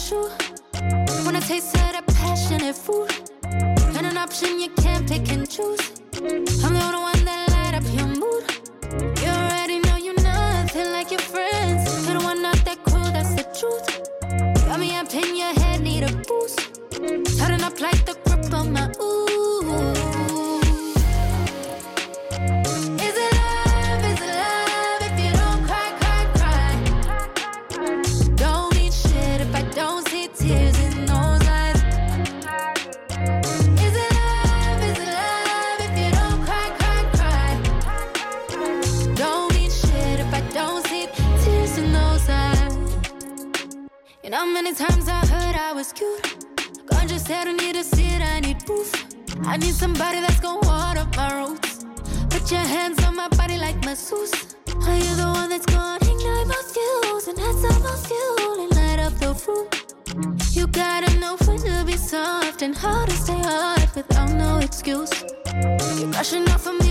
shoe. When I taste of that passionate food, and an option you can't pick and choose. I'm the only one that light up your mood. You already know you're nothing like your friends. You're the one not that cool, that's the truth. Got me up in your head, need a boost. Turning up like the grip on my ooh. Is it love if you don't cry, cry, cry? Don't mean shit if I don't see tears in those eyes. Is it love if you don't cry, cry, cry? Don't mean shit if I don't see tears in those eyes. You know how many times I heard I was cute. God just said I need a seat, I need proof. I need somebody that's gonna water my roots. Put your hands on my body like masseuse. Are you the one that's gonna ignite my fuse and add some more fuel and light up the room? You gotta know when to be soft and how to stay hard without no excuse. You're rushing off of